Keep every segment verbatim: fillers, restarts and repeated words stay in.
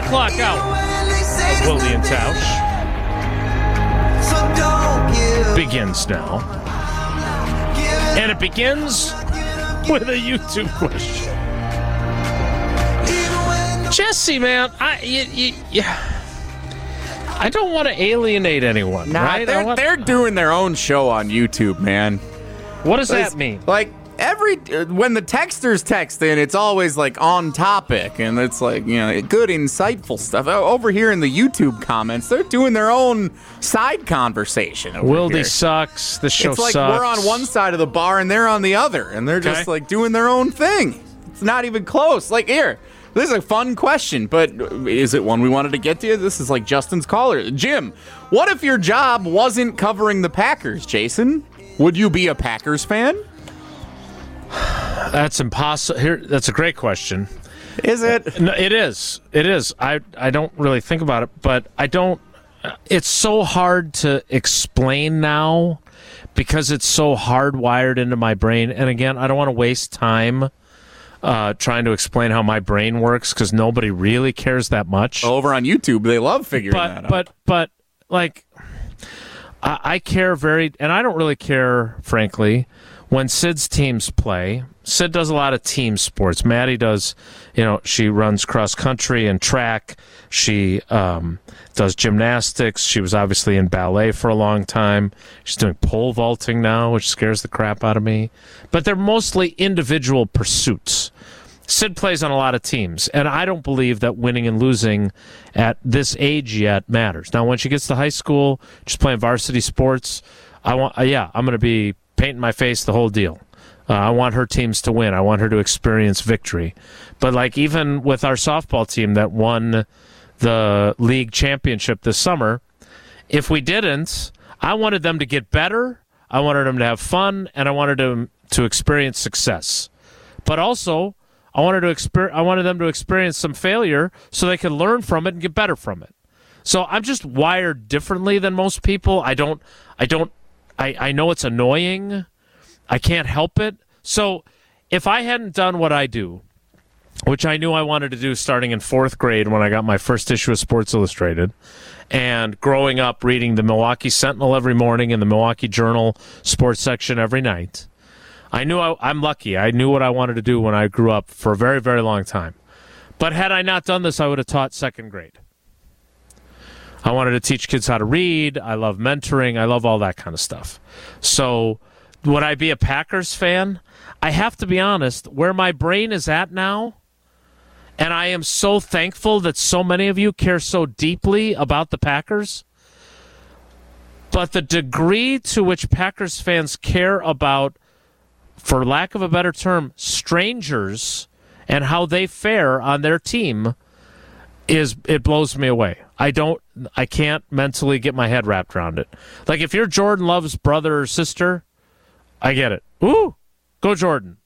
o'clock hour of Willie and Tausch begins now. And it begins with a YouTube question. Jesse, man, I you, you, yeah, I don't want to alienate anyone, nah, right? They're, want, they're doing their own show on YouTube, man. What does It's, that mean? Like, every uh, when the texters text in, it's always like on topic, and it's like, you know, good, insightful stuff. Over here in the YouTube comments, they're doing their own side conversation. Over Wildy here. sucks. The show It's like sucks. we're on one side of the bar and they're on the other, and they're just Okay. like doing their own thing. It's not even close. Like, here, this is a fun question, but is it one we wanted to get to? This is like Justin's caller. Jim, what if your job wasn't covering the Packers, Jason? Would you be a Packers fan? That's impossible. Here, that's a great question. Is it? No, it is. It is. I I don't really think about it, but I don't. It's so hard to explain now because it's so hardwired into my brain. And again, I don't want to waste time uh, trying to explain how my brain works because nobody really cares that much. Over on YouTube, they love figuring but, that out. But but like, I, I care very, and I don't really care, frankly, when Sid's teams play. Sid does a lot of team sports. Maddie does, you know, she runs cross country and track. She um, does gymnastics. She was obviously in ballet for a long time. She's doing pole vaulting now, which scares the crap out of me. But they're mostly individual pursuits. Sid plays on a lot of teams, and I don't believe that winning and losing at this age yet matters. Now, when she gets to high school, just playing varsity sports, I want, uh, yeah, I'm going to be painting my face, the whole deal. Uh, I want her teams to win. I want her to experience victory. But like even with our softball team that won the league championship this summer, if we didn't, I wanted them to get better, I wanted them to have fun, and I wanted them to experience success. But also, I wanted to exper- I wanted them to experience some failure so they could learn from it and get better from it. So I'm just wired differently than most people. I don't I don't I, I know it's annoying. I can't help it. So if I hadn't done what I do, which I knew I wanted to do starting in fourth grade when I got my first issue of Sports Illustrated, and growing up reading the Milwaukee Sentinel every morning and the Milwaukee Journal sports section every night, I knew I, I'm lucky. I knew what I wanted to do when I grew up for a very, very long time. But had I not done this, I would have taught second grade. I wanted to teach kids how to read. I love mentoring. I love all that kind of stuff. So would I be a Packers fan? I have to be honest, where my brain is at now, and I am so thankful that so many of you care so deeply about the Packers, but the degree to which Packers fans care about, for lack of a better term, strangers and how they fare on their team is, it blows me away. I don't, I can't mentally get my head wrapped around it. Like if you're Jordan Love's brother or sister, I get it. Ooh, go Jordan.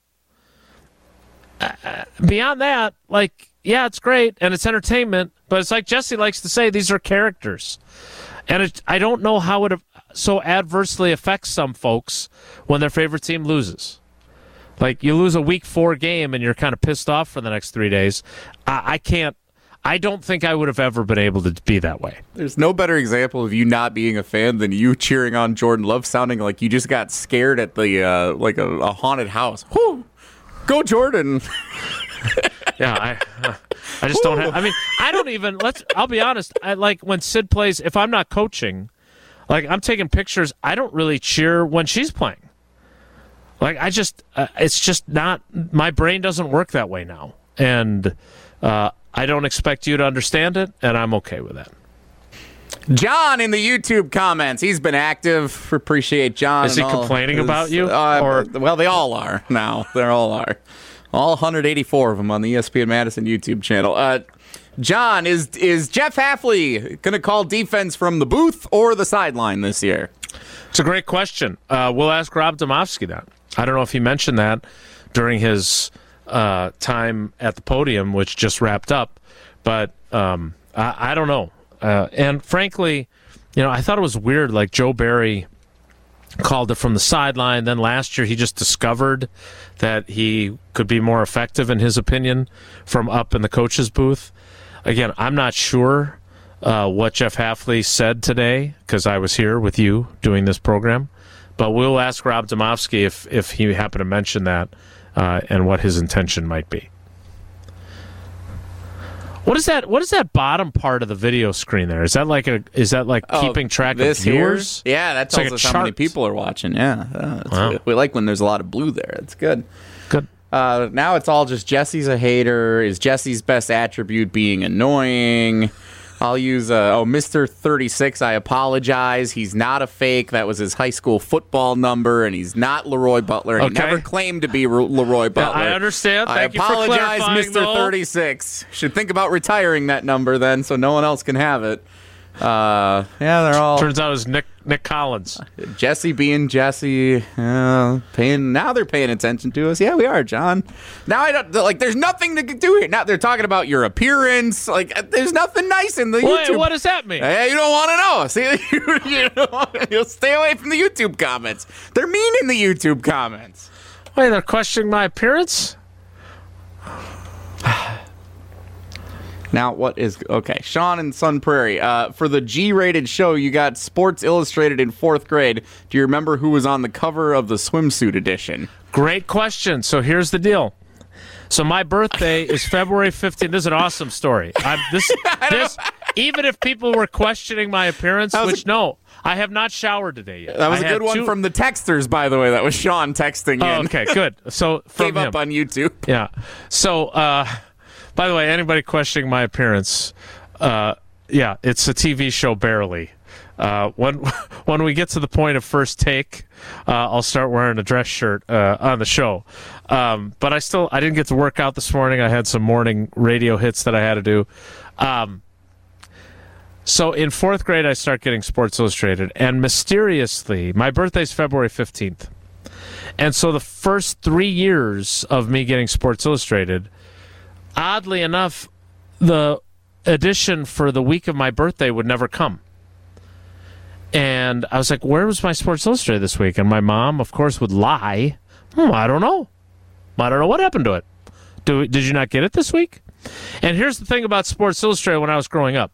Uh, beyond that, like, yeah, it's great and it's entertainment, but it's like Jesse likes to say, these are characters. And it, I don't know how it so adversely affects some folks when their favorite team loses. Like you lose a week four game and you're kind of pissed off for the next three days. I, I can't. I don't think I would have ever been able to be that way. There's no better example of you not being a fan than you cheering on Jordan Love, sounding like you just got scared at the uh, like a, a haunted house. Whoo! Go Jordan! Yeah, I, uh, I just don't have. I mean, I don't even. Let's. I'll be honest. I like when Sid plays. If I'm not coaching, like I'm taking pictures. I don't really cheer when she's playing. Like I just, uh, it's just not. My brain doesn't work that way now, and. Uh, I don't expect you to understand it, and I'm okay with that. John in the YouTube comments. He's been active. Appreciate John. Is he and all complaining his, about you? Uh, or well, they all are now. They all are. All one hundred eighty-four of them on the E S P N Madison YouTube channel. Uh, John, is is Jeff Hafley going to call defense from the booth or the sideline this year? It's a great question. Uh, we'll ask Rob Domofsky that. I don't know if he mentioned that during his uh, time at the podium, which just wrapped up, but um, I, I don't know. Uh, and frankly, you know, I thought it was weird. Like Joe Barry called it from the sideline. Then last year he just discovered that he could be more effective, in his opinion, from up in the coach's booth. again, I'm not sure uh, what Jeff Hafley said today because I was here with you doing this program. But we'll ask Rob Domofsky if, if he happened to mention that uh, and what his intention might be. What is that? What is that bottom part of the video screen there? Is that like a? Is that like Oh, keeping track of this viewers? Here? Yeah, that It's tells like a us how many chart. people are watching. Yeah, uh, it's- Wow. we like when there's a lot of blue there. It's good. Good. Uh, now it's all just Jesse's a hater. Is Jesse's best attribute being annoying? I'll use, uh, oh, Mister thirty-six, I apologize. He's not a fake. That was his high school football number, and he's not Leroy Butler. And Okay. He never claimed to be R- Leroy Butler. I understand. I Thank you for apologize, clarifying, Mister though. thirty-six. Should think about retiring that number then so no one else can have it. Uh, yeah, they're all... Turns out it was Nick Nick Collins. Jesse being Jesse, uh, paying now they're paying attention to us. Yeah, we are, John. Now I don't like. There's nothing to do here. Now they're talking about your appearance. Like, uh, there's nothing nice in the Wait, YouTube. what does that mean? Hey, you don't want to know. See, you, you don't wanna, you'll stay away from the YouTube comments. They're mean in the YouTube comments. Wait, they're questioning my appearance? Now, what is okay? Sean and Sun Prairie. Uh, for the G-rated show, you got Sports Illustrated in fourth grade. Do you remember who was on the cover of the swimsuit edition? Great question. So here's the deal. So my birthday is February fifteenth. This is an awesome story. I'm, this, this, even if people were questioning my appearance, was which a- no, I have not showered today yet. That was I a had good one two- from the texters, by the way. That was Sean texting Oh, in. okay, good. So from Gave him. up on YouTube. Yeah. So, uh, by the way, anybody questioning my appearance, uh, yeah, it's a T V show barely. Uh, when when we get to the point of first take, uh, I'll start wearing a dress shirt uh, on the show. Um, but I still I didn't get to work out this morning. I had some morning radio hits that I had to do. Um, so in fourth grade, I start getting Sports Illustrated, and mysteriously, my birthday's February fifteenth. And so the first three years of me getting Sports Illustrated, oddly enough, the edition for the week of my birthday would never come. And I was like, where was my Sports Illustrated this week? And my mom, of course, would lie. Hmm, I don't know. I don't know what happened to it. Do, did you not get it this week? And here's the thing about Sports Illustrated when I was growing up.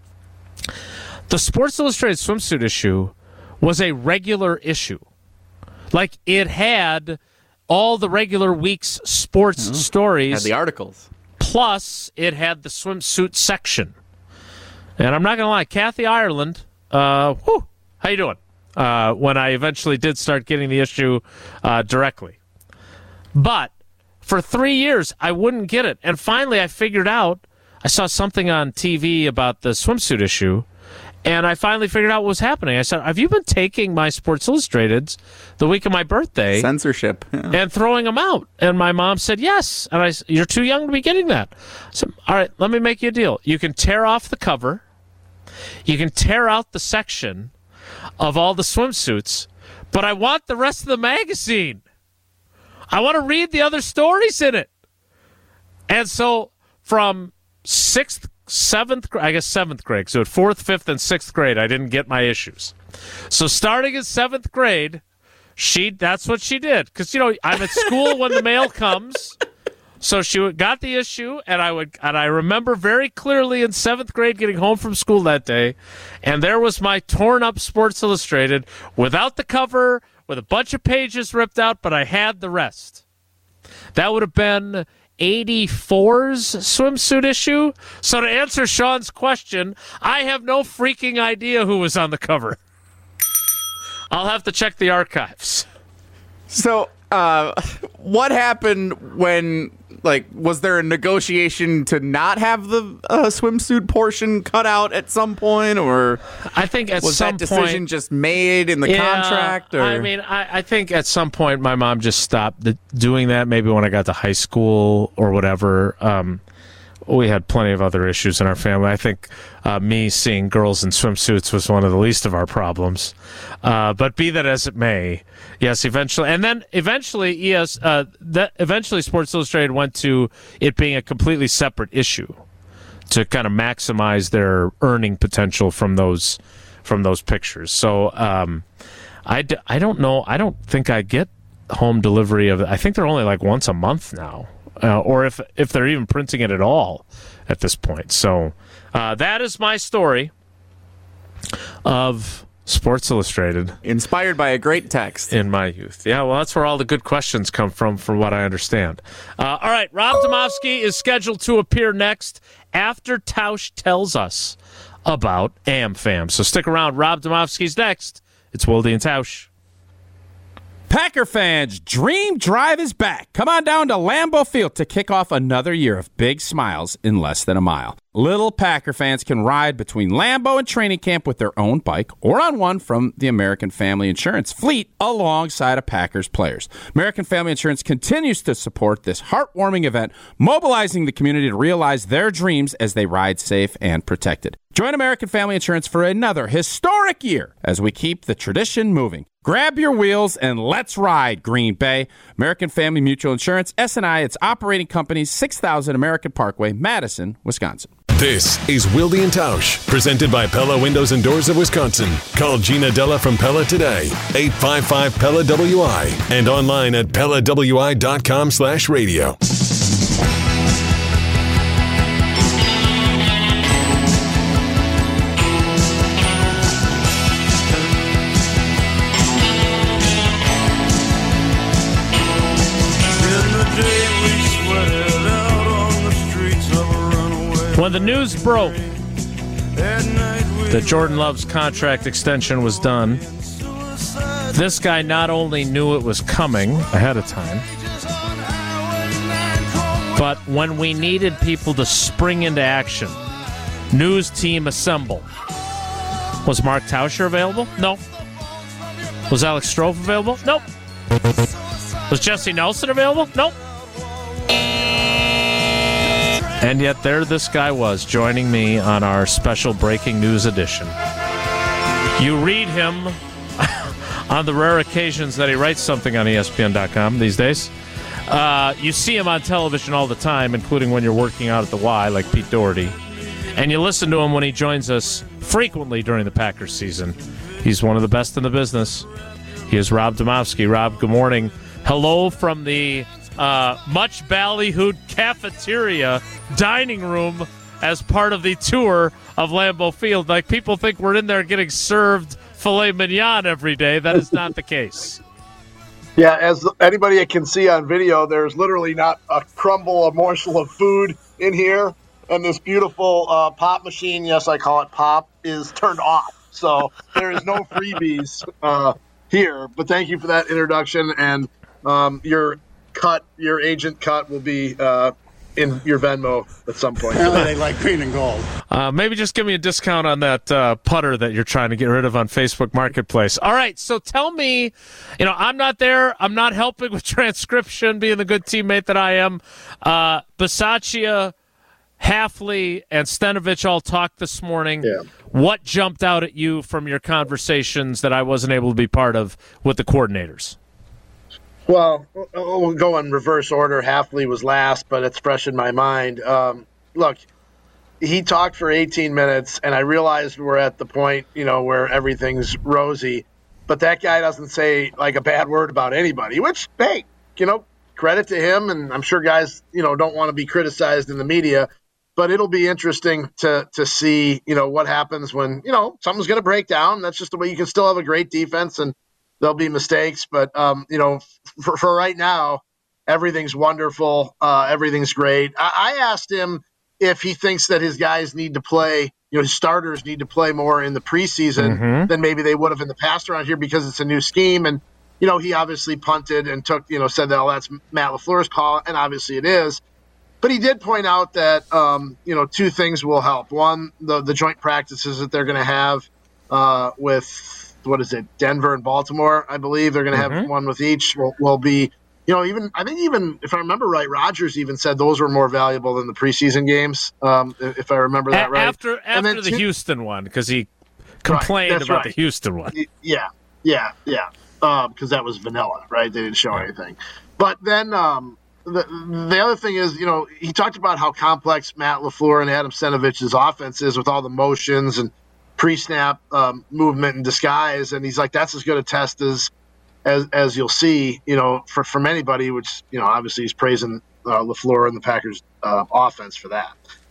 The Sports Illustrated swimsuit issue was a regular issue. Like, it had all the regular week's sports Had stories, the articles. plus it had the swimsuit section. And I'm not going to lie, Kathy Ireland, uh, whew, how you doing? Uh, when I eventually did start getting the issue uh, directly. But for three years, I wouldn't get it. And finally, I figured out, I saw something on T V about the swimsuit issue, and I finally figured out what was happening. I said, have you been taking my Sports Illustrateds the week of my birthday Censorship. Yeah. and throwing them out? And my mom said, yes. And I said, you're too young to be getting that. I said, all right, let me make you a deal. You can tear off the cover. You can tear out the section of all the swimsuits, but I want the rest of the magazine. I want to read the other stories in it. And so from sixth, seventh, I guess seventh grade, so at fourth, fifth, and sixth grade, I didn't get my issues. So starting in seventh grade, she that's what she did. Because, you know, I'm at school when the mail comes. So she got the issue, and I would, and I remember very clearly in seventh grade getting home from school that day, and there was my torn up Sports Illustrated without the cover, with a bunch of pages ripped out, but I had the rest. That would have been eighty-four's swimsuit issue. So to answer Sean's question, I have no freaking idea who was on the cover. I'll have to check the archives. So, uh, what happened when, like, was there a negotiation to not have the uh, swimsuit portion cut out at some point, or I think at was some that decision point, just made in the Yeah, contract? Or I mean, I, I think at some point my mom just stopped the, doing that. Maybe when I got to high school or whatever. Um, we had plenty of other issues in our family. I think uh, me seeing girls in swimsuits was one of the least of our problems. Uh, but be that as it may, yes, eventually, and then eventually, yes, uh, that eventually Sports Illustrated went to it being a completely separate issue to kind of maximize their earning potential from those from those pictures. So um, I, d- I don't know. I don't think I get home delivery of. I think they're only like once a month now. Uh, or if if they're even printing it at all, at this point. So uh, that is my story of Sports Illustrated. Inspired by a great text. In my youth. Yeah, well, that's where all the good questions come from, from what I understand. Uh, all right, Rob Demovsky is scheduled to appear next after Tausch tells us about AmFam. So stick around. Rob Demovsky's next. It's Wilde and Tausch. Packer fans, Dream Drive is back. Come on down to Lambeau Field to kick off another year of big smiles in less than a mile. Little Packer fans can ride between Lambeau and training camp with their own bike or on one from the American Family Insurance fleet alongside of Packers players. American Family Insurance continues to support this heartwarming event, mobilizing the community to realize their dreams as they ride safe and protected. Join American Family Insurance for another historic year as we keep the tradition moving. Grab your wheels and let's ride, Green Bay. American Family Mutual Insurance, S and I, its operating companies, six thousand American Parkway, Madison, Wisconsin. This is Wilde and Tausch, presented by Pella Windows and Doors of Wisconsin. Call Gina Della from Pella today, eight five five P E L L A W I, and online at Pella W I dot com slash radio. When the news broke that Jordan Love's contract extension was done, this guy not only knew it was coming ahead of time, but when we needed people to spring into action, news team assemble. Was Mark Tauscher available? No. Was Alex Strofe available? Nope. Was Jesse Nelson available? Nope. And yet there this guy was, joining me on our special breaking news edition. You read him on the rare occasions that he writes something on E S P N dot com these days. Uh, you see him on television all the time, including when you're working out at the Y, like Pete Doherty. And you listen to him when he joins us frequently during the Packers season. He's one of the best in the business. He is Rob Demovsky. Rob, good morning. Hello from the uh, much ballyhooed cafeteria dining room as part of the tour of Lambeau Field. Like, people think we're in there getting served filet mignon every day. That is not the case. Yeah, as anybody can see on video, there's literally not a crumble, a morsel of food in here. And this beautiful uh, pop machine, yes, I call it pop, is turned off. So there is no freebies uh, here. But thank you for that introduction. And um, your cut, your agent cut will be uh, in your Venmo at some point. Apparently they like green and gold. Uh, maybe just give me a discount on that uh, putter that you're trying to get rid of on Facebook Marketplace. All right, so tell me, you know, I'm not there. I'm not helping with transcription, being the good teammate that I am. Uh, Bisaccia, Hafley, and Stenavich all talked this morning. Yeah. What jumped out at you from your conversations that I wasn't able to be part of with the coordinators? Well, we'll go in reverse order. Hafley was last, but it's fresh in my mind. Um, look, he talked for eighteen minutes, and I realized we're at the point, you know, where everything's rosy. But that guy doesn't say, like, a bad word about anybody, which, hey, you know, credit to him. And I'm sure guys, you know, don't want to be criticized in the media. But it'll be interesting to to see, you know, what happens when, you know, something's going to break down. That's just the way you can still have a great defense, and there'll be mistakes. But, um, you know, for, for right now, everything's wonderful. Uh, everything's great. I, I asked him if he thinks that his guys need to play, you know, his starters need to play more in the preseason mm-hmm. than maybe they would have in the past around here because it's a new scheme. And, you know, he obviously punted and took, you know, said that, oh, that's Matt LaFleur's call, and obviously it is. But he did point out that, um, you know, two things will help. One, the, the joint practices that they're going to have uh, with, what is it, Denver and Baltimore, I believe. They're going to mm-hmm. have one with each. Will, will be, you know, even, I think even, if I remember right, Rodgers even said those were more valuable than the preseason games, um, if I remember that A- right. After after the two, Houston one, because he complained right, about right. the Houston one. Yeah, yeah, yeah, because um, that was vanilla, right? They didn't show yeah. anything. But then um, the the other thing is, you know, he talked about how complex Matt LaFleur and Adam Stenovich's offense is with all the motions and pre-snap um, movement and disguise, and he's like, that's as good a test as as as you'll see, you know, for, from anybody, which, you know, obviously he's praising uh, LaFleur and the Packers uh, offense for that.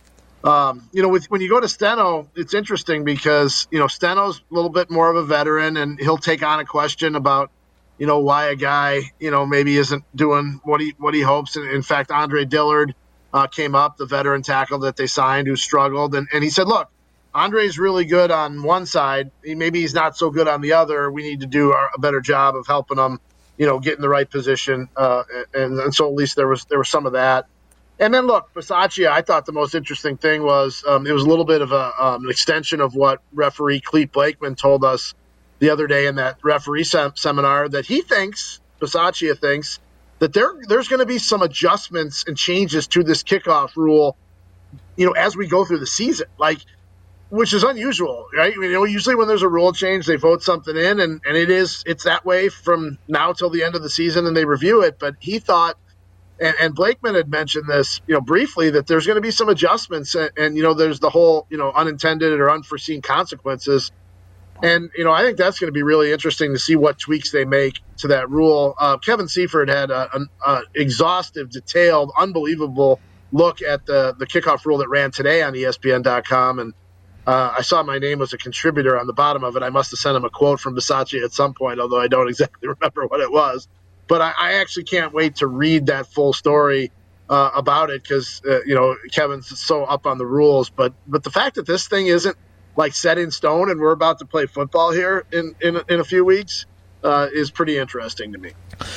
Um, you know, with, when you go to Steno, it's interesting because, you know, Steno's a little bit more of a veteran, and he'll take on a question about, you know, why a guy, you know, maybe isn't doing what he what he hopes. And in fact, Andre Dillard uh, came up, the veteran tackle that they signed who struggled. And, and he said, look, Andre's really good on one side. He, maybe he's not so good on the other. We need to do our, a better job of helping him, you know, get in the right position. Uh, and, and so at least there was there was some of that. And then, look, Bisaccia, I thought the most interesting thing was um, it was a little bit of a, um, an extension of what referee Clete Blakeman told us the other day in that referee sem- seminar, that he thinks, Bisaccia thinks, that there there's going to be some adjustments and changes to this kickoff rule, you know, as we go through the season, like, which is unusual, right? You know, usually when there's a rule change, they vote something in, and, and it is it's that way from now till the end of the season, and they review it. But he thought, And, and Blakeman had mentioned this, you know, briefly, that there's going to be some adjustments, and, and you know, there's the whole, you know, unintended or unforeseen consequences, and you know, I think that's going to be really interesting to see what tweaks they make to that rule. Uh, Kevin Seifert had an exhaustive, detailed, unbelievable look at the the kickoff rule that ran today on E S P N dot com, and uh, I saw my name was a contributor on the bottom of it. I must have sent him a quote from Bisaccia at some point, although I don't exactly remember what it was. But I, I actually can't wait to read that full story uh, about it because, uh, you know, Kevin's so up on the rules. But but the fact that this thing isn't, like, set in stone and we're about to play football here in, in, in a few weeks uh, is pretty interesting to me.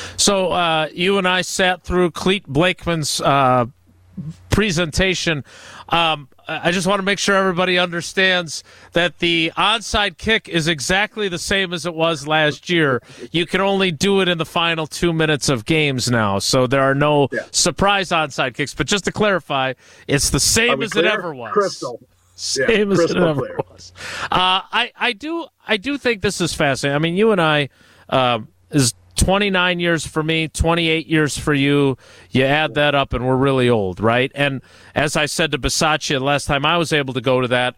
So uh, you and I sat through Clete Blakeman's uh, presentation. Um, I just want to make sure everybody understands that the onside kick is exactly the same as it was last year. You can only do it in the final two minutes of games now, so there are no yeah. surprise onside kicks. But just to clarify, it's the same as clear? it ever was. Crystal. Same yeah, as it ever clear. was. Uh, I, I do I do think this is fascinating. I mean, you and I uh, is twenty-nine years for me, twenty-eight years for you. You add that up, and we're really old, right? And as I said to Bisaccia last time I was able to go to that,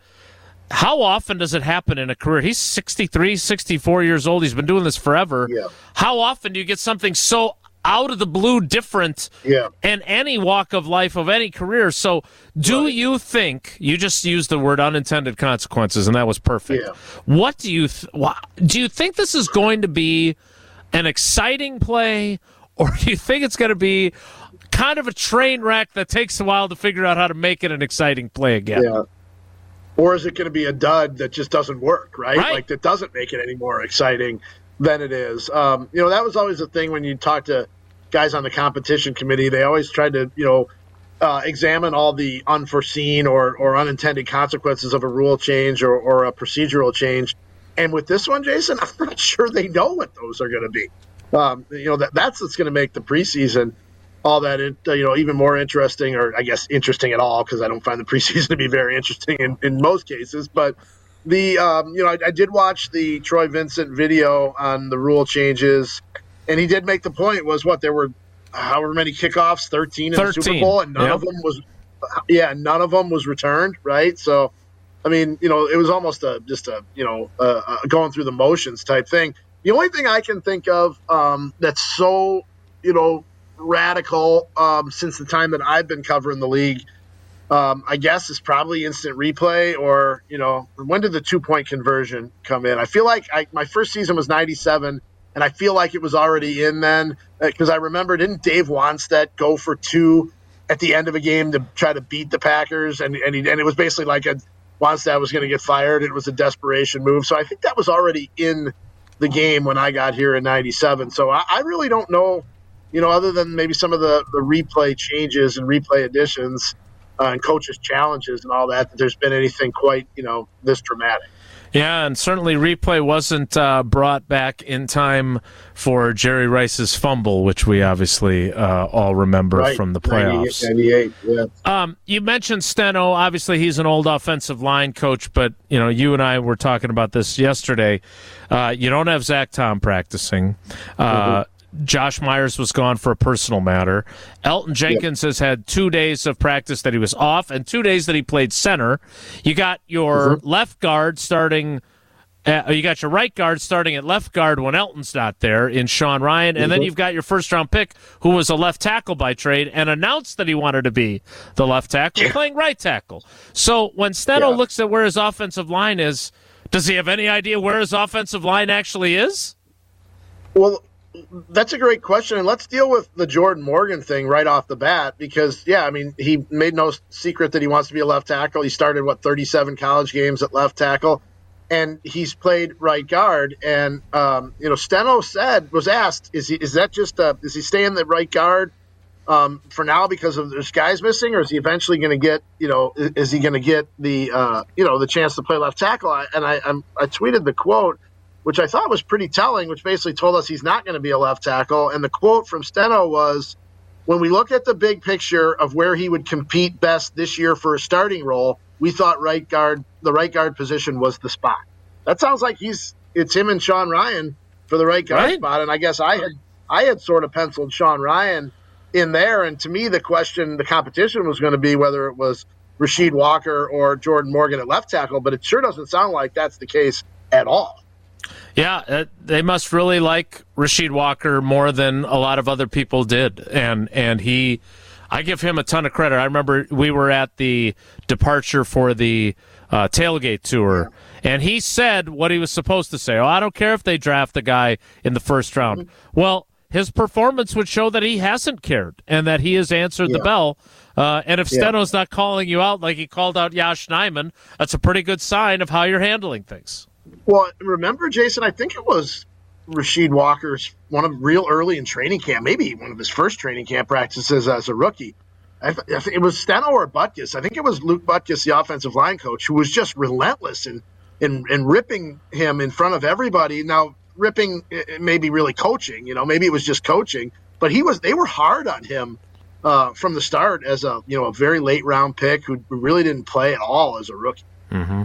how often does it happen in a career? He's sixty-three, sixty-four years old. He's been doing this forever. Yeah. How often do you get something so out of the blue different yeah. in any walk of life of any career? So do right. you think, you just used the word unintended consequences, and that was perfect. Yeah. What do you th- what, do you think this is going to be an exciting play, or do you think it's going to be kind of a train wreck that takes a while to figure out how to make it an exciting play again? Yeah. Or is it going to be a dud that just doesn't work, right? right? Like, that doesn't make it any more exciting than it is. Um, you know, that was always the thing when you talk to guys on the competition committee. They always tried to, you know, uh, examine all the unforeseen or, or unintended consequences of a rule change or, or a procedural change. And with this one, Jason, I'm not sure they know what those are going to be. Um, you know, that that's what's going to make the preseason all that, you know, even more interesting, or I guess interesting at all, because I don't find the preseason to be very interesting in, in most cases. But the, um, you know, I, I did watch the Troy Vincent video on the rule changes, and he did make the point was what there were however many kickoffs, thirteen in thirteen. the Super Bowl, and none yep. of them was, yeah, none of them was returned, right? So, I mean, you know, it was almost a just a, you know, uh, a going through the motions type thing. The only thing I can think of um, that's so, you know, radical um, since the time that I've been covering the league, um, I guess, is probably instant replay, or, you know, when did the two-point conversion come in? I feel like I, my first season was ninety-seven, and I feel like it was already in then, because I remember, didn't Dave Wanstedt go for two at the end of a game to try to beat the Packers? And and, he, and it was basically like a Wanstedt was going to get fired. It was a desperation move. So I think that was already in the game when I got here in ninety-seven. So I, I really don't know, you know, other than maybe some of the, the replay changes and replay additions uh, and coaches' challenges and all that, that there's been anything quite, you know, this dramatic. Yeah, and certainly replay wasn't uh, brought back in time for Jerry Rice's fumble, which we obviously uh, all remember right. from the playoffs. ninety-eight, yeah. Um, you mentioned Steno. Obviously, he's an old offensive line coach, but you know, you and I were talking about this yesterday. Uh, you don't have Zach Tom practicing. Uh, mm-hmm. Josh Myers was gone for a personal matter. Elton Jenkins yep. has had two days of practice that he was off and two days that he played center. You got your mm-hmm. left guard starting Uh, you got your right guard starting at left guard when Elton's not there in Sean Ryan, and then you've got your first-round pick who was a left tackle by trade and announced that he wanted to be the left tackle, yeah. playing right tackle. So when Steno yeah. looks at where his offensive line is, does he have any idea where his offensive line actually is? Well, that's a great question, and let's deal with the Jordan Morgan thing right off the bat because, yeah, I mean, he made no secret that he wants to be a left tackle. He started, what, thirty-seven college games at left tackle. And he's played right guard, and um, you know, Steno said was asked, "Is he? Is that just? Uh, is he staying the right guard um, for now because of there's guys missing, or is he eventually going to get? You know, is, is he going to get the uh, you know the chance to play left tackle?" I, and I I'm, I tweeted the quote, which I thought was pretty telling, which basically told us he's not going to be a left tackle. And the quote from Steno was, "When we look at the big picture of where he would compete best this year for a starting role, we thought right guard." The right guard position was the spot. That sounds like he's it's him and Sean Ryan for the right guard right. spot. And I guess I had I had sort of penciled Sean Ryan in there. And to me, the question, the competition was going to be whether it was Rasheed Walker or Jordan Morgan at left tackle. But it sure doesn't sound like that's the case at all. Yeah, uh, they must really like Rasheed Walker more than a lot of other people did, and and he. I give him a ton of credit. I remember we were at the departure for the uh, tailgate tour, and he said what he was supposed to say. Oh, I don't care if they draft the guy in the first round. Well, his performance would show that he hasn't cared and that he has answered yeah. the bell. Uh, and if Steno's yeah. not calling you out like he called out Yosh Nijman, that's a pretty good sign of how you're handling things. Well, remember, Jason, I think it was Rasheed Walker's one of real early in training camp, maybe one of his first training camp practices as a rookie. I th- I th- it was Steno or Butkus. I think it was Luke Butkus, the offensive line coach, who was just relentless in, in, in ripping him in front of everybody. Now, ripping may be really coaching, you know, maybe it was just coaching, but he was. They were hard on him uh, from the start as a you know a very late round pick who really didn't play at all as a rookie. Mm-hmm.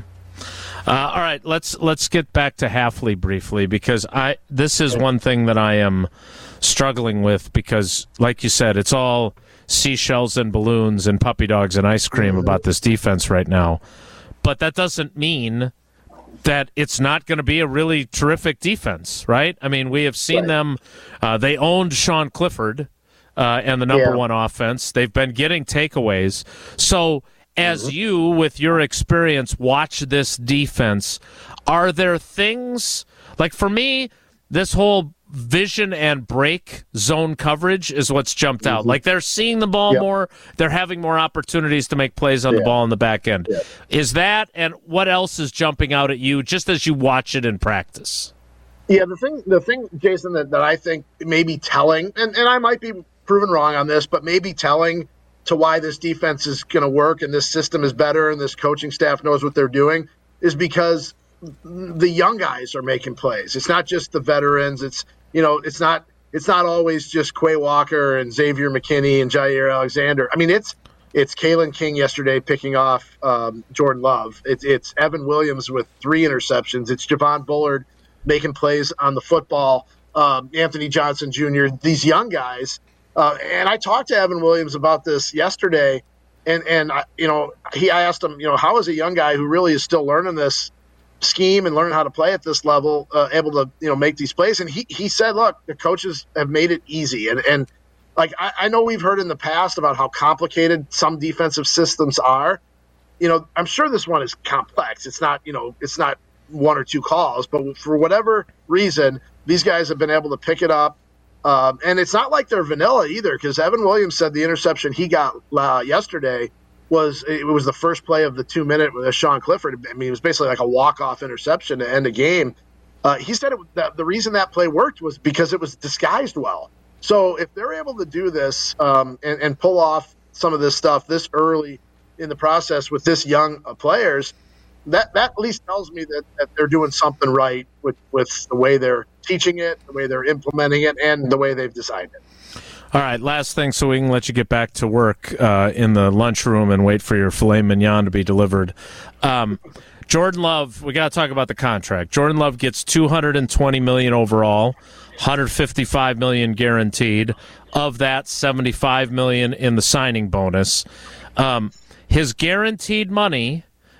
Uh, all right, let's let's get back to Hafley briefly because I this is one thing that I am struggling with because, like you said, it's all seashells and balloons and puppy dogs and ice cream about this defense right now. But that doesn't mean that it's not going to be a really terrific defense, right? I mean, we have seen right. them. Uh, they owned Sean Clifford uh, and the number yeah. one offense. They've been getting takeaways. So as you, with your experience, watch this defense, are there things, like for me, this whole vision and break zone coverage is what's jumped mm-hmm. out. Like they're seeing the ball yep. more, they're having more opportunities to make plays on yeah. the ball in the back end. Yeah. Is that, and what else is jumping out at you just as you watch it in practice? Yeah, the thing, the thing, Jason, that, that I think may be telling, and, and I might be proven wrong on this, but maybe telling to why this defense is going to work and this system is better and this coaching staff knows what they're doing is because the young guys are making plays. It's not just the veterans. It's, you know, it's not, it's not always just Quay Walker and Xavier McKinney and Jair Alexander. I mean, it's, it's Kalen King yesterday picking off um, Jordan Love. It's, it's Evan Williams with three interceptions. It's Javon Bullard making plays on the football. Um, Anthony Johnson Junior, these young guys. Uh, and I talked to Evan Williams about this yesterday, and and I, you know he I asked him, you know, how is a young guy who really is still learning this scheme and learning how to play at this level uh, able to you know make these plays? And he he said, look, the coaches have made it easy, and and like I, I know we've heard in the past about how complicated some defensive systems are. You know, I'm sure this one is complex. It's not you know it's not one or two calls, but for whatever reason, these guys have been able to pick it up. Um, and it's not like they're vanilla either, because Evan Williams said the interception he got uh, yesterday was it was the first play of the two minute with Sean Clifford. I mean, it was basically like a walk off interception to end the game. Uh, he said it, that the reason that play worked was because it was disguised well. So if they're able to do this um, and, and pull off some of this stuff this early in the process with this young uh, players, that that at least tells me that, that they're doing something right with, with the way they're teaching it, the way they're implementing it, and the way they've designed it. All right, last thing so we can let you get back to work uh, in the lunchroom and wait for your filet mignon to be delivered. Um, Jordan Love, we got to talk about the contract. Jordan Love gets two hundred twenty million dollars overall, one hundred fifty-five million dollars guaranteed. Of that, seventy-five million dollars in the signing bonus. Um, his guaranteed money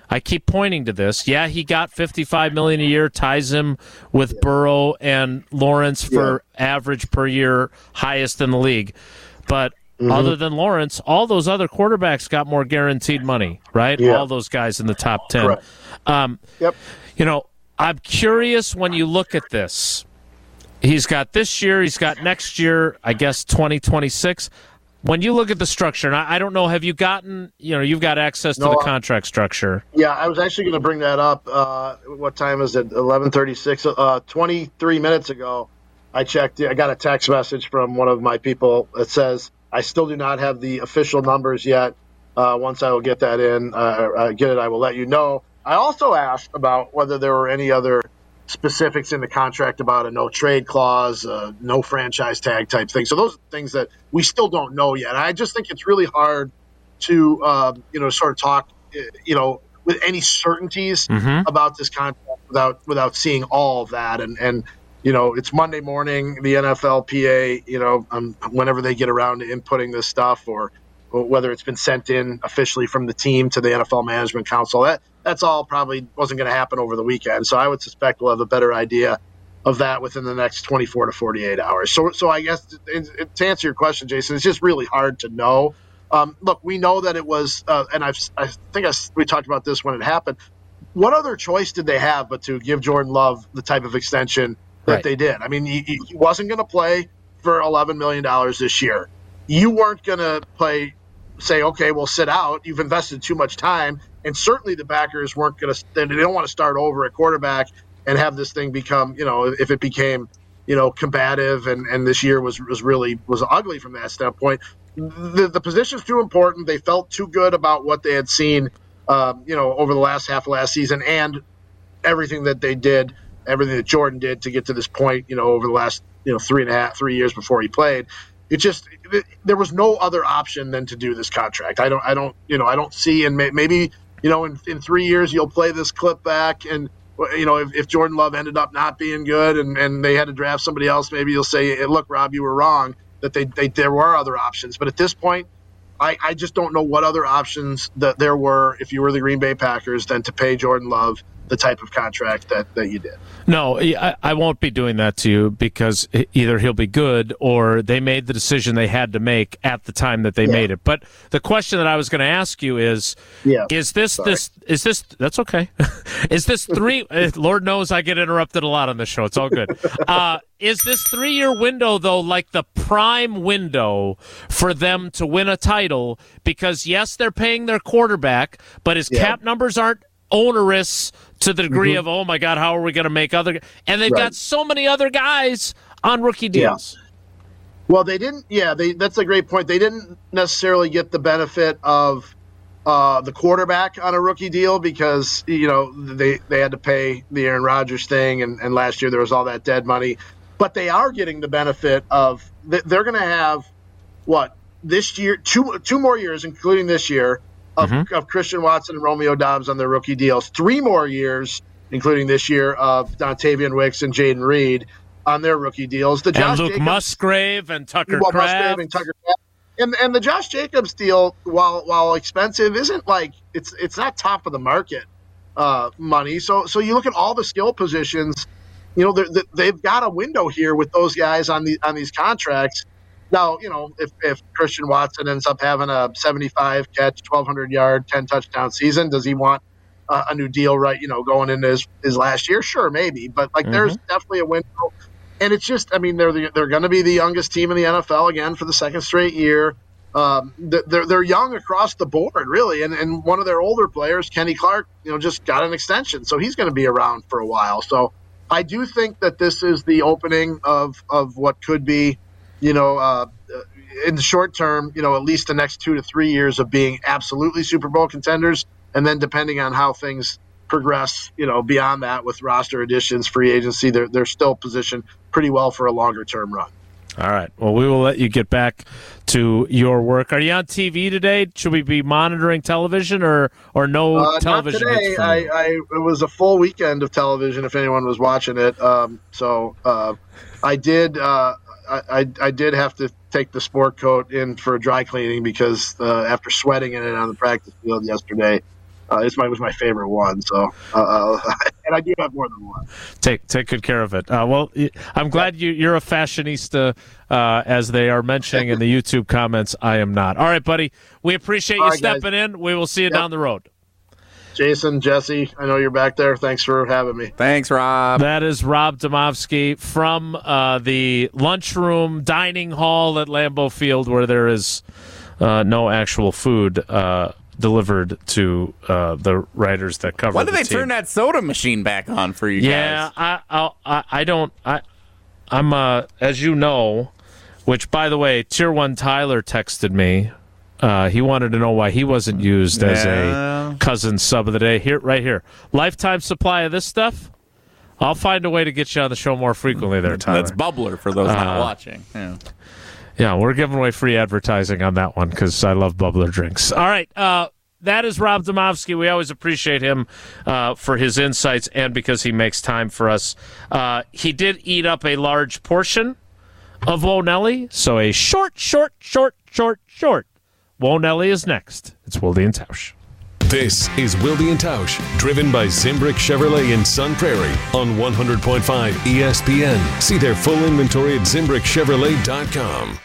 I keep pointing to this. Yeah, he got fifty-five million dollars a year, ties him with yeah. Burrow and Lawrence for yeah. average per year, highest in the league. But mm-hmm. other than Lawrence, all those other quarterbacks got more guaranteed money, right? Yeah. All those guys in the top ten. Um, yep. You know, I'm curious when you look at this. He's got this year, he's got next year, I guess twenty twenty-six. When you look at the structure, and I, I don't know, have you gotten, you know, you've got access to no, the contract structure. Yeah, I was actually going to bring that up. Uh, what time is it? eleven thirty-six. Uh, twenty-three minutes ago, I checked. I got a text message from one of my people that says, I still do not have the official numbers yet. Uh, once I will get that in, uh, uh, get it, I will let you know. I also asked about whether there were any other specifics in the contract about a no trade clause, uh, no franchise tag type thing. So those are things that we still don't know yet. And I just think it's really hard to, uh, you know, sort of talk, you know, with any certainties mm-hmm. about this contract without without seeing all of that. And, and you know, it's Monday morning, the N F L P A, you know, um, whenever they get around to inputting this stuff, or, or whether it's been sent in officially from the team to the N F L Management Council, that that's all probably wasn't going to happen over the weekend. So I would suspect we'll have a better idea of that within the next twenty-four to forty-eight hours. So, so I guess to, to answer your question, Jason, it's just really hard to know. Um, look, we know that it was, uh, and I've, I think I, we talked about this when it happened. What other choice did they have but to give Jordan Love the type of extension that right. they did? I mean, he, he wasn't going to play for eleven million dollars this year. You weren't going to play, say, okay, we'll sit out. You've invested too much time. And certainly the backers weren't going to – they don't want to start over at quarterback and have this thing become, you know, if it became, you know, combative and, and this year was was really was ugly from that standpoint. The, the position's too important. They felt too good about what they had seen, um, you know, over the last half of last season and everything that they did, everything that Jordan did to get to this point, you know, over the last, you know, three and a half, three years before he played. It just it, there was no other option than to do this contract. I don't, I don't, you know, I don't see, and may, maybe – you know, in, in three years, you'll play this clip back. And, you know, if, if Jordan Love ended up not being good and, and they had to draft somebody else, maybe you'll say, hey, look, Rob, you were wrong, that they, they there were other options. But at this point, I, I just don't know what other options that there were if you were the Green Bay Packers than to pay Jordan Love the type of contract that, that you did. No, I, I won't be doing that to you because either he'll be good or they made the decision they had to make at the time that they yeah. made it. But the question that I was going to ask you is, yeah. is this Sorry. this is this that's okay? Is this three? Lord knows I get interrupted a lot on this show. It's all good. Uh, is this three-year window though like the prime window for them to win a title? Because yes, they're paying their quarterback, but his yeah. cap numbers aren't onerous to the degree mm-hmm. of, oh my God, how are we going to make other, and they've right. got so many other guys on rookie deals. Yeah. Well, they didn't, yeah, they, that's a great point. They didn't necessarily get the benefit of uh, the quarterback on a rookie deal because, you know, they, they had to pay the Aaron Rodgers thing, and, and last year there was all that dead money. But they are getting the benefit of, they're going to have, what, this year, two two more years, including this year, Of, mm-hmm. of Christian Watson and Romeo Doubs on their rookie deals. Three more years, including this year, of Dontavian Wicks and Jaden Reed on their rookie deals. The Josh and Luke Jacobs, Musgrave and Tucker well, Kraft. Musgrave and Tucker Kraft. And, and the Josh Jacobs deal, while while expensive, isn't like it's it's not top of the market uh, money. So so you look at all the skill positions, you know, they're, they've got a window here with those guys on the on these contracts. Now, you know, if, if Christian Watson ends up having a seventy-five catch, twelve hundred yard, ten touchdown season, does he want uh, a new deal, right, you know, going into his, his last year? Sure, maybe. But, like, mm-hmm. there's definitely a window. And it's just, I mean, they're the, they're going to be the youngest team in the N F L again for the second straight year. Um, they're, they're young across the board, really. And, and one of their older players, Kenny Clark, you know, just got an extension. So he's going to be around for a while. So I do think that this is the opening of, of what could be, you know, uh, in the short term, you know, at least the next two to three years of being absolutely Super Bowl contenders. And then depending on how things progress, you know, beyond that with roster additions, free agency, they're, they're still positioned pretty well for a longer term run. All right. Well, we will let you get back to your work. Are you on T V today? Should we be monitoring television or, or no uh, television? Not today. I, I, it was a full weekend of television if anyone was watching it. Um, so uh, I did uh, – I, I did have to take the sport coat in for dry cleaning because uh, after sweating in it on the practice field yesterday, Uh, it's my was my favorite one. So, uh, and I do have more than one. Take take good care of it. Uh, well, I'm glad you you're a fashionista, uh, as they are mentioning in the YouTube comments. I am not. All right, buddy. We appreciate All you right, stepping guys. in. We will see you Yep. down the road. Jason, Jesse, I know you're back there. Thanks for having me. Thanks, Rob. That is Rob Demovsky from uh, the lunchroom dining hall at Lambeau Field, where there is uh, no actual food uh, delivered to uh, the writers that cover. When do the they team. turn that soda machine back on for you Yeah, guys? I, I, I, I don't. I, I'm uh, as you know, which by the way, Tier One Tyler texted me. Uh, he wanted to know why he wasn't used as Yeah. a cousin sub of the day. Here, right here, lifetime supply of this stuff. I'll find a way to get you on the show more frequently. There, Tyler. That's Bubbler for those not Uh, watching. Yeah. Yeah, we're giving away free advertising on that one because I love bubbler drinks. All right, uh, that is Rob Demovsky. We always appreciate him uh, for his insights and because he makes time for us. Uh, he did eat up a large portion of Whoa Nelly, so a short, short, short, short, short. Whoa Nelly is next. It's Wilde and Tausch. This is Wilde and Tausch, driven by Zimbrick Chevrolet in Sun Prairie on one hundred point five E S P N. See their full inventory at zimbrick chevrolet dot com.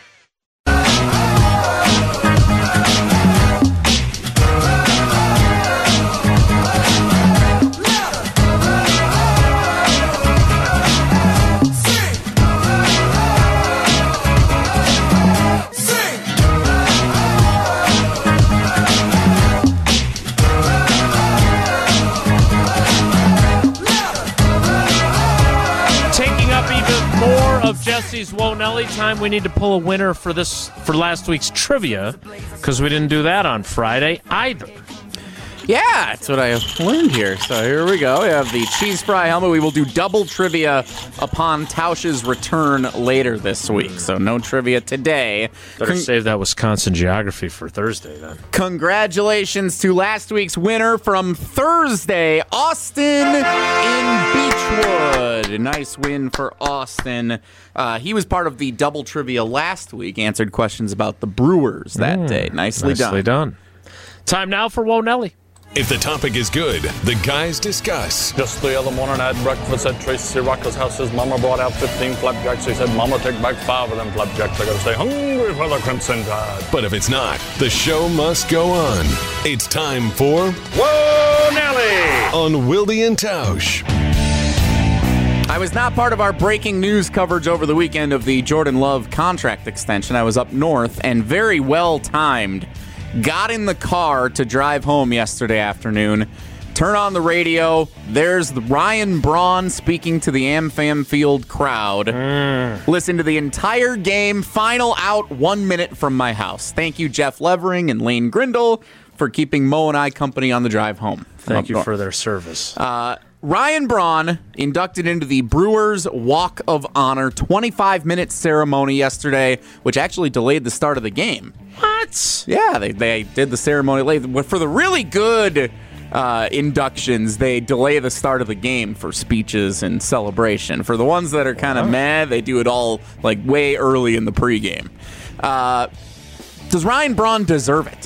Of Jesse's Whoa Nelly time, we need to pull a winner for this for last week's trivia because we didn't do that on Friday either. Yeah, that's what I learned here. So here we go. We have the cheese fry helmet. We will do double trivia upon Tausch's return later this week. So no trivia today. Better Con- save that Wisconsin geography for Thursday then. Congratulations to last week's winner from Thursday, Austin in Beechwood. A nice win for Austin. Uh, he was part of the double trivia last week, answered questions about the Brewers that Mm, day. Nicely, nicely done. done. Time now for Whoa Nelly. If the topic is good, the guys discuss. Just the other morning I had breakfast at Tracy Rocker's house. His mama brought out fifteen flapjacks. He said, Mama, take back five of them flapjacks. I gotta stay hungry for the Crimson Tide. But if it's not, the show must go on. It's time for Whoa, Nelly! On Wilde and Tausch. I was not part of our breaking news coverage over the weekend of the Jordan Love contract extension. I was up north and very well timed. Got in the car to drive home yesterday afternoon. Turn on the radio. There's the Ryan Braun speaking to the AmFam Field crowd. Mm. Listen to the entire game. Final out one minute from my house. Thank you, Jeff Levering and Lane Grindle, for keeping Mo and I company on the drive home. Thank you for their service. Uh, Ryan Braun inducted into the Brewers Walk of Honor twenty-five minute ceremony yesterday, which actually delayed the start of the game. What? Yeah, they, they did the ceremony late. For the really good uh, inductions, they delay the start of the game for speeches and celebration. For the ones that are kind of mad, they do it all like way early in the pregame. Uh, does Ryan Braun deserve it?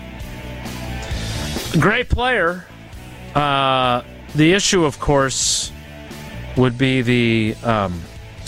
Great player. Uh, the issue, of course, would be the um,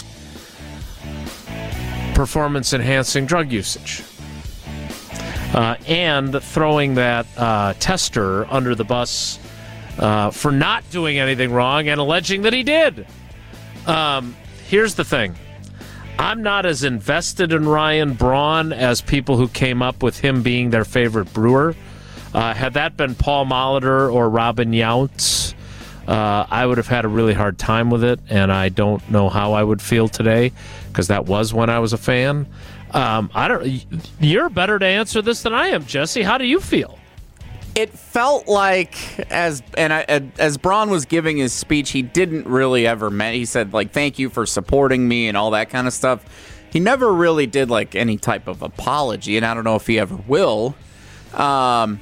performance-enhancing drug usage. Uh, and throwing that uh, tester under the bus uh, for not doing anything wrong and alleging that he did. Um, here's the thing. I'm not as invested in Ryan Braun as people who came up with him being their favorite Brewer. Uh, had that been Paul Molitor or Robin Yountz, uh, I would have had a really hard time with it, and I don't know how I would feel today because that was when I was a fan. Um, I don't. You're better to answer this than I am, Jesse. How do you feel? It felt like as and I, as Braun was giving his speech, he didn't really ever meant. He said like, "Thank you for supporting me" and all that kind of stuff. He never really did like any type of apology, and I don't know if he ever will. Um,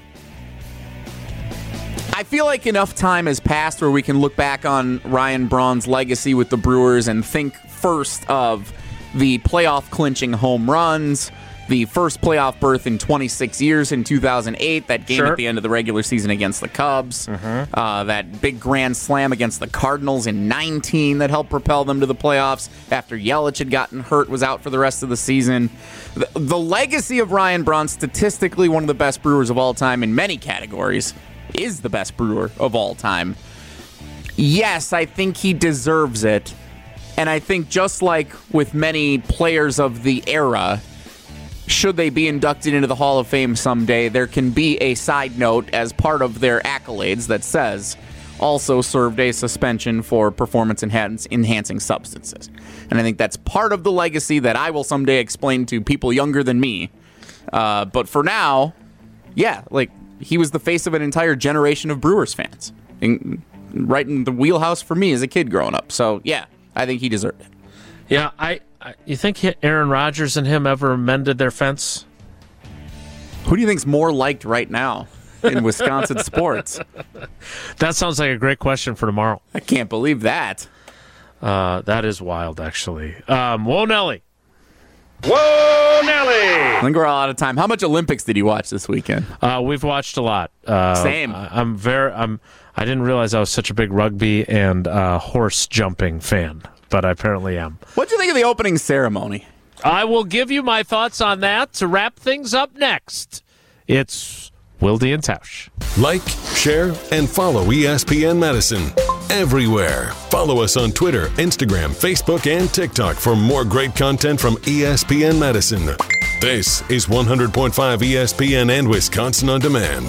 I feel like enough time has passed where we can look back on Ryan Braun's legacy with the Brewers and think first of the playoff clinching home runs the first playoff berth in twenty-six years in two thousand eight, that game Sure. at the end of the regular season against the Cubs, Mm-hmm. uh, that big grand slam against the Cardinals in nineteen that helped propel them to the playoffs after Yelich had gotten hurt, was out for the rest of the season. The, the legacy of Ryan Braun, statistically one of the best Brewers of all time in many categories, is the best Brewer of all time. Yes, I think he deserves it. And I think just like with many players of the era, should they be inducted into the Hall of Fame someday, there can be a side note as part of their accolades that says, also served a suspension for performance enhance- enhancing substances. And I think that's part of the legacy that I will someday explain to people younger than me. Uh, but for now, yeah, like, he was the face of an entire generation of Brewers fans. In, right in the wheelhouse for me as a kid growing up. So, yeah, I think he deserved it. Yeah, I, I. You think Aaron Rodgers and him ever mended their fence? Who do you think's more liked right now in Wisconsin sports? That sounds like a great question for tomorrow. I can't believe that. Uh, that is wild, actually. Um, Whoa, Nelly. Whoa, Nelly! I think we're all out of time. How much Olympics did you watch this weekend? Uh, we've watched a lot. Uh, Same. I, I'm very. I'm. I didn't realize I was such a big rugby and uh, horse jumping fan, but I apparently am. What'd you think of the opening ceremony? I will give you my thoughts on that to wrap things up next. It's Wilde and Tausch. Like, share, and follow E S P N Madison everywhere. Follow us on Twitter, Instagram, Facebook, and TikTok for more great content from E S P N Madison. This is one hundred point five E S P N and Wisconsin On Demand.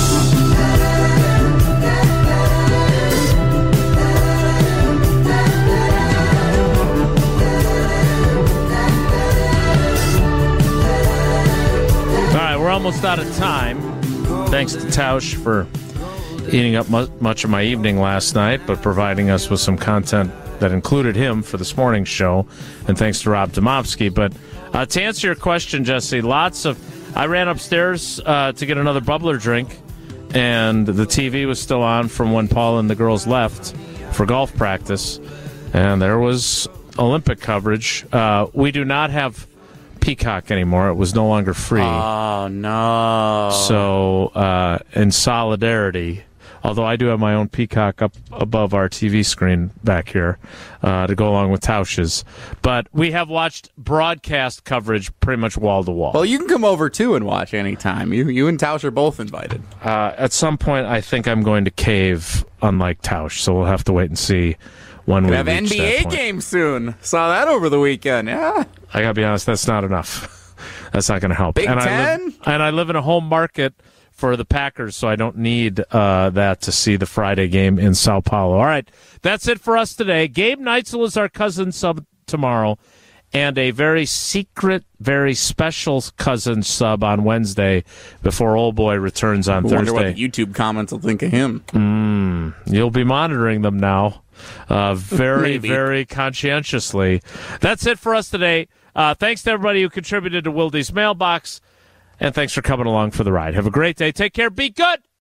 We're almost out of time. Thanks to Tausch for eating up mu- much of my evening last night, but providing us with some content that included him for this morning's show. And thanks to Rob Domofsky. But uh, to answer your question, Jesse, lots of... I ran upstairs uh, to get another bubbler drink, and the T V was still on from when Paul and the girls left for golf practice. And there was Olympic coverage. Uh, we do not have Peacock anymore. It was no longer free. Oh, no. So, uh, in solidarity, although I do have my own Peacock up above our T V screen back here uh, to go along with Tausch's, but we have watched broadcast coverage pretty much wall to wall. Well, you can come over, too, and watch anytime. You you and Tausch are both invited. Uh, at some point, I think I'm going to cave, unlike Tausch, so we'll have to wait and see when we have reach N B that A point. game soon. Saw that over the weekend. Yeah. I gotta be honest, that's not enough. That's not going to help. Big and Ten? I live, and I live in a home market for the Packers, so I don't need uh, that to see the Friday game in Sao Paulo. All right, that's it for us today. Gabe Neitzel is our cousin sub tomorrow, and a very secret, very special cousin sub on Wednesday before Old Boy returns on I Thursday. wonder what the YouTube comments will think of him. Mm, you'll be monitoring them now uh, very, Maybe. very conscientiously. That's it for us today. Uh, thanks to everybody who contributed to Wilde's mailbox, and thanks for coming along for the ride. Have a great day. Take care. Be good.